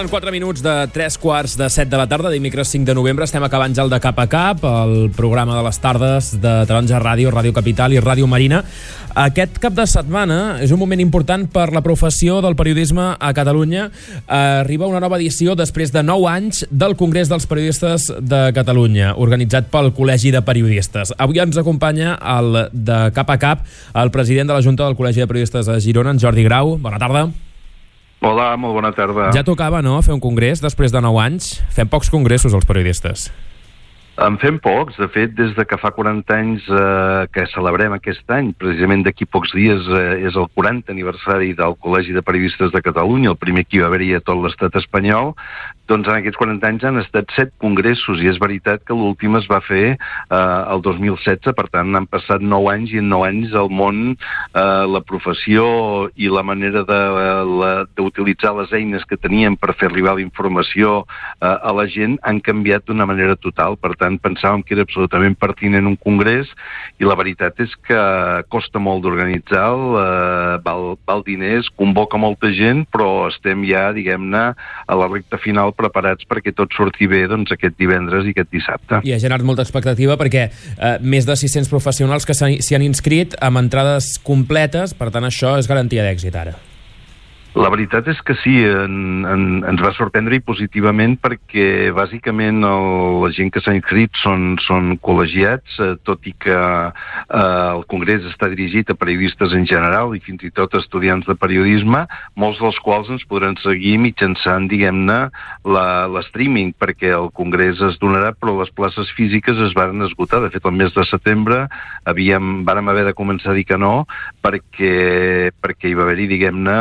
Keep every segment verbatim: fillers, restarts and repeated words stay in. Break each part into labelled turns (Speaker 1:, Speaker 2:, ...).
Speaker 1: Passen quatre minuts de tres quarts de set de la tarda, dimecres cinc de novembre. Estem acabant ja el de Cap a Cap, el programa de les tardes de Taronja Ràdio, Ràdio Capital i Ràdio Marina. Aquest cap de setmana és un moment important per la professió del periodisme a Catalunya. Arriba una nova edició després de nou anys del Congrés dels Periodistes de Catalunya, organitzat pel Col·legi de Periodistes. Avui ens acompanya el de Cap a Cap, el president de la Junta del Col·legi de Periodistes de Girona, en Jordi Grau. Bona tarda.
Speaker 2: Hola, molt bona tarda.
Speaker 1: Ja tocava, no?, fer un congrés després de nou anys. Fem pocs congressos, els periodistes.
Speaker 2: En fem pocs. De fet, des de que fa quaranta anys eh, que celebrem aquest any, precisament d'aquí pocs dies eh, és el quaranta aniversari del Col·legi de Periodistes de Catalunya, el primer que hi va haver-hi a tot l'estat espanyol. Doncs en aquests quaranta anys han estat set congressos i és veritat que l'últim es va fer eh, el dos mil setze, per tant han passat nou anys i en nou anys el món, eh, la professió i la manera de, la, d'utilitzar les eines que teníem per fer arribar la informació eh, a la gent han canviat d'una manera total. Per tant, pensàvem que era absolutament pertinent un congrés i la veritat és que costa molt d'organitzar, eh, val, val diners, convoca molta gent, però estem ja, diguem-ne, a la recta final preparats perquè tot surti bé doncs, aquest divendres i aquest dissabte.
Speaker 1: I ha generat molta expectativa perquè eh, més de sis-cents professionals que s'hi han inscrit amb entrades completes, per tant això és garantia d'èxit ara.
Speaker 2: La veritat és que sí, en, en, ens va sorprendre i positivament perquè bàsicament el, la gent que s'ha inscrit són, són col·legiats, eh, tot i que eh, el congrés està dirigit a periodistes en general i fins i tot estudiants de periodisme, molts dels quals ens podran seguir mitjançant, diguem-ne, l'streaming, perquè el congrés es donarà, però les places físiques es varen esgotar. De fet, el mes de setembre havíem, vàrem haver de començar a dir que no, perquè, perquè hi va haver-hi, diguem-ne,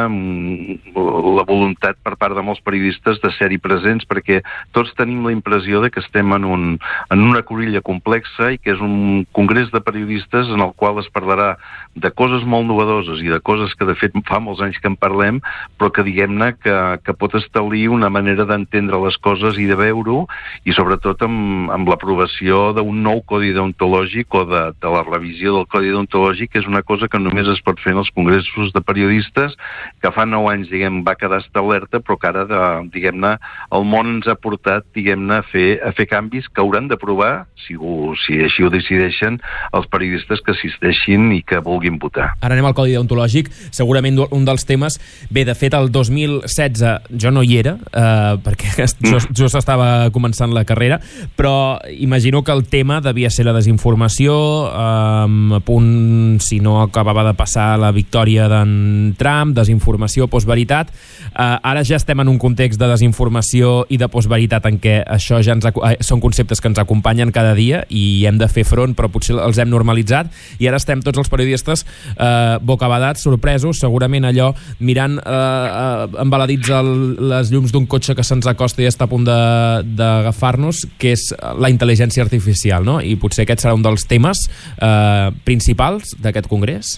Speaker 2: la voluntat per part de molts periodistes de ser-hi presents, perquè tots tenim la impressió de que estem en, un, en una corrilla complexa i que és un congrés de periodistes en el qual es parlarà de coses molt novedoses i de coses que de fet fa molts anys que en parlem, però que diguem-ne que, que pot establir una manera d'entendre les coses i de veure-ho, i sobretot amb, amb l'aprovació d'un nou codi deontològic o de, de la revisió del codi deontològic, que és una cosa que només es pot fer en els congressos de periodistes, que fa nou anys, diguem, va quedar establerta, però que ara, de, diguem-ne, el món ens ha portat, diguem-ne, a fer, a fer canvis que hauran d'aprovar, si, si així ho decideixen, els periodistes que assisteixin i que vulguin votar.
Speaker 1: Ara anem al Codi Deontològic. Segurament un dels temes, bé, de fet, el dos mil setze jo no hi era, eh, perquè just, just estava començant la carrera, però imagino que el tema devia ser la desinformació, eh, a punt, si no acabava de passar la victòria d'en Trump, desinformació, postveritat. Uh, ara ja estem en un context de desinformació i de postveritat en què això ja ens, són conceptes que ens acompanyen cada dia i hem de fer front, però potser els hem normalitzat, i ara estem tots els periodistes uh, bocabadats, sorpresos, segurament allò mirant uh, uh, embaladits el, les llums d'un cotxe que se'ns acosta i està a punt d'agafar-nos, que és la intel·ligència artificial, no? I potser aquest serà un dels temes uh, principals d'aquest congrés.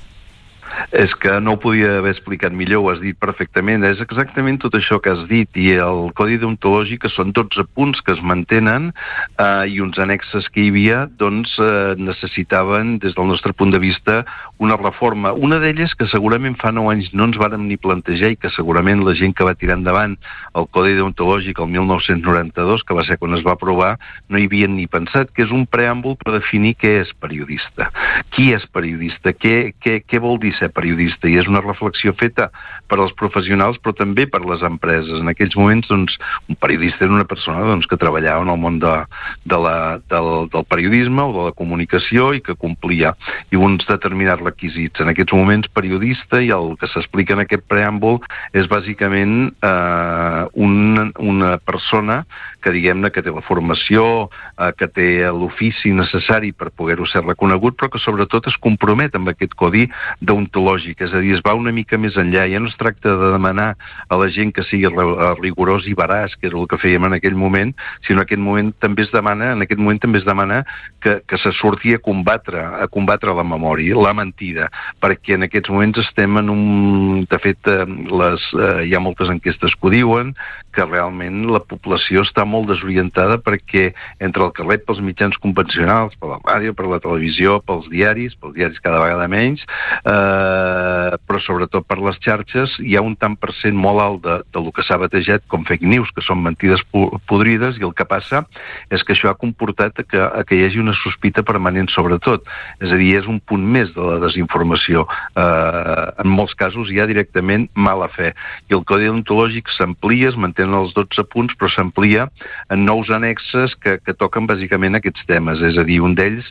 Speaker 2: És que no ho podia haver explicat millor, ho has dit perfectament. És exactament tot això que has dit, i el codi deontològic, que són dotze punts que es mantenen eh, i uns annexes que hi havia, doncs eh, necessitaven, des del nostre punt de vista, una reforma. Una d'elles que segurament fa nou anys no ens vàrem ni plantejar i que segurament la gent que va tirar endavant el codi deontològic el mil nou-cents noranta-dos, que va ser quan es va aprovar, no hi havien ni pensat, que és un preàmbul per definir què és periodista. Qui és periodista? Què, què, què vol dir ser periodista? I és una reflexió feta per als professionals però també per les empreses. En aquells moments doncs, un periodista era una persona doncs, que treballava en el món de, de la, del, del periodisme o de la comunicació i que complia i uns determinats requisits. En aquests moments periodista, i el que s'explica en aquest preàmbul, és bàsicament eh, un, una persona que diguem-ne que té la formació, eh, que té l'ofici necessari per poder-ho ser reconegut, però que sobretot es compromet amb aquest codi deontològic, és a dir, es va una mica més enllà. Ja no es tracta de demanar a la gent que sigui rigorós i veraç, que és el que fèiem en aquell moment, sinó en aquest moment també es demana, en aquest moment també es demana que, que se surti a combatre, a combatre la memòria, la mentida, perquè en aquests moments estem en un... De fet, les, eh, hi ha moltes enquestes que ho diuen, que realment la població està molt desorientada perquè entre el que rep pels mitjans convencionals, per la ràdio, per la televisió, pels diaris, pels diaris cada vegada menys, eh, eh, però sobretot per les xarxes hi ha un tant per cent molt alt de, de lo que s'ha batejat com fake news, que són mentides podrides, i el que passa és que això ha comportat que, que hi hagi una sospita permanent sobre tot. És a dir, és un punt més de la desinformació. Eh, en molts casos hi ha directament mala fe. I el codi deontològic s'amplia, es mantenen els dotze punts, però s'amplia en nous annexes que, que toquen bàsicament aquests temes. És a dir, un d'ells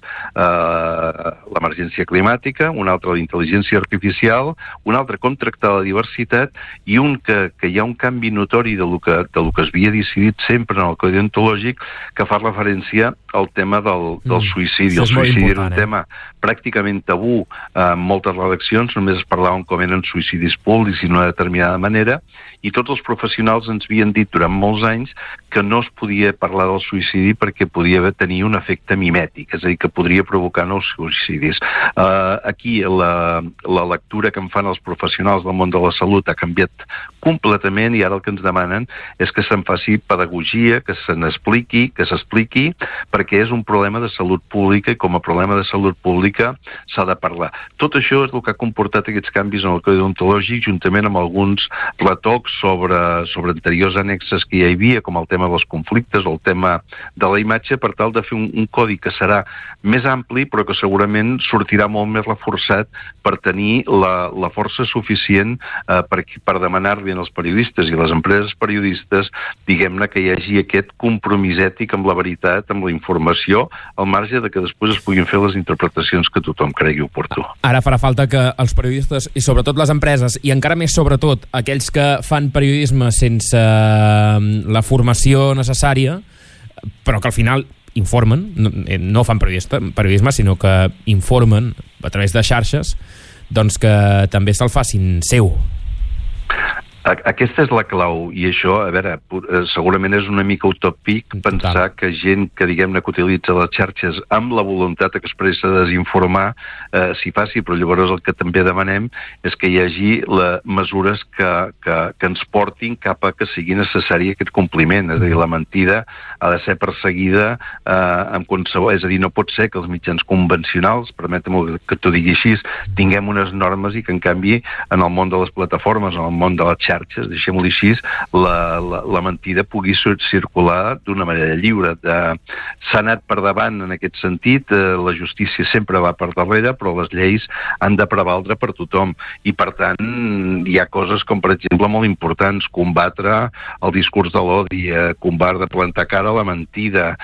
Speaker 2: eh, l'emergència climàtica, un altre l'intel·ligència artificial, un altre com tractar la diversitat, i un que, que hi ha un canvi notori de lo que, de lo que es havia decidit sempre en el codi deontològic, que fa referència al tema del, del suïcidi. Mm, el suïcidi era un eh? tema pràcticament tabú en moltes redaccions, només es parlaven com eren suïcidis públics i d'una determinada manera, i tots els professionals ens havien dit durant molts anys que no es podia parlar del suïcidi perquè podia tenir un efecte mimètic, és a dir, que podria provocar nous suïcidis. Uh, aquí la, la lectura que en fan els professionals del món de la salut ha canviat completament, i ara el que ens demanen és que se'n faci pedagogia, que se n'expliqui, que s'expliqui, perquè és un problema de salut pública i com a problema de salut pública s'ha de parlar. Tot això és el que ha comportat aquests canvis en el codi deontològic, juntament amb alguns retocs sobre, sobre anteriors annexes que ja hi havia, com el tema dels conflictes o el tema de la imatge, per tal de fer un, un codi que serà més ampli, però que segurament sortirà molt més reforçat per tenir la, la força suficient eh, per, per demanar-li als periodistes i les empreses periodistes, diguem-ne, que hi hagi aquest compromís ètic amb la veritat, amb la informació, al marge de que després es puguin fer les interpretacions que tothom cregui oportú.
Speaker 1: Ara farà falta que els periodistes, i sobretot les empreses, i encara més sobretot aquells que fan periodisme sense la formació necessària, però que al final informen, no, no fan periodisme, sinó que informen a través de xarxes, doncs que també se'l facin seu.
Speaker 2: Aquesta és la clau, i això, a veure, segurament és una mica utòpic pensar que gent que, diguem-ne, que utilitza les xarxes amb la voluntat expressa de desinformar eh, s'hi faci, però llavors el que també demanem és que hi hagi la, mesures que, que, que ens portin cap a que sigui necessari aquest compliment. És a dir, la mentida ha de ser perseguida eh, amb qualsevol... És a dir, no pot ser que els mitjans convencionals, permetem que t'ho digui així, tinguem unes normes i que, en canvi, en el món de les plataformes, en el món de les xarxes, xarxes, deixem-ho dir així, la, la, la mentida pugui circular d'una manera lliure. S'ha anat per davant en aquest sentit, eh, la justícia sempre va per darrere, però les lleis han de prevaldre per tothom, i per tant hi ha coses com, per exemple, molt importants, combatre el discurs de l'odi, eh, combatre, plantar cara a la mentida,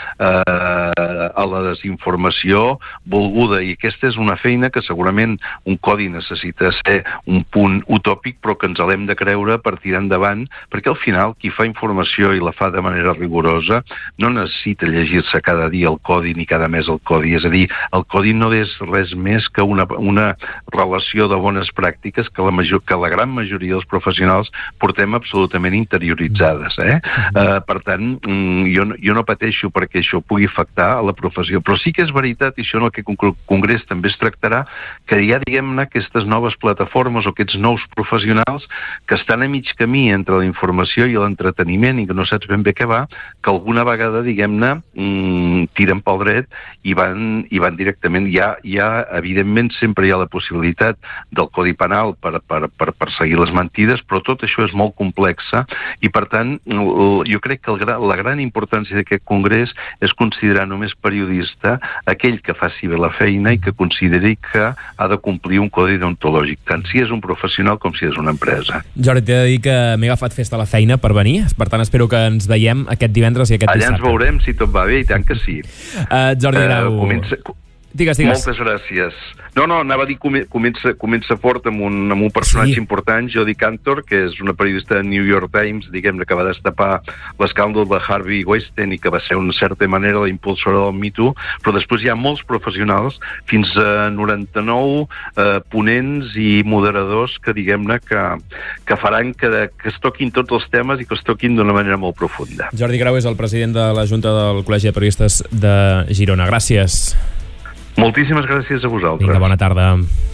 Speaker 2: eh, a la desinformació volguda, i aquesta és una feina que segurament un codi necessita ser un punt utòpic, però que ens l'hem de creure per tirar endavant, perquè al final qui fa informació i la fa de manera rigorosa no necessita llegir-se cada dia el codi ni cada mes el codi. És a dir, el codi no és res més que una, una relació de bones pràctiques que la, major, que la gran majoria dels professionals portem absolutament interioritzades. Eh? Uh, per tant, jo, jo no pateixo perquè això pugui afectar a la professió, però sí que és veritat, i això en el que el Congrés també es tractarà, que hi ha, diguem-ne, aquestes noves plataformes o aquests nous professionals que estan a mig camí entre la informació i l'entreteniment i que no saps ben bé què va, que alguna vegada, diguem-ne, mmm, tiren pel dret i van, i van directament. Hi ha, hi ha, evidentment, sempre hi ha la possibilitat del Codi Penal per, per, per perseguir les mentides, però tot això és molt complexa i, per tant, jo crec que el, la gran importància d'aquest Congrés és considerar només periodista aquell que faci bé la feina i que consideri que ha de complir un codi deontològic, tant si és un professional com si és una empresa.
Speaker 1: Jordi, t'he de dir que m'he agafat festa a la feina per venir, per tant espero que ens veiem aquest divendres i aquest
Speaker 2: Allà
Speaker 1: dissabte.
Speaker 2: Allà ens veurem, si tot va bé, i tant que sí.
Speaker 1: Uh, Jordi Grau... Uh, comença... Digues, digues.
Speaker 2: Moltes gràcies. No, no, anava a dir comença, comença fort amb un, amb un personatge sí. important, Jodi Kantor, que és una periodista de New York Times, diguem-ne, que va destapar l'escàndol de Harvey Weinstein i que va ser, en certa manera, la impulsora del Me Too, però després hi ha molts professionals, fins a noranta-nou eh, ponents i moderadors que, diguem-ne, que, que faran que, que es toquin tots els temes i que es toquin d'una manera molt profunda.
Speaker 1: Jordi Grau és el president de la Junta del Col·legi de Periodistes de Girona. Gràcies.
Speaker 2: Moltíssimes gràcies a vosaltres.
Speaker 1: Vinga, bona tarda.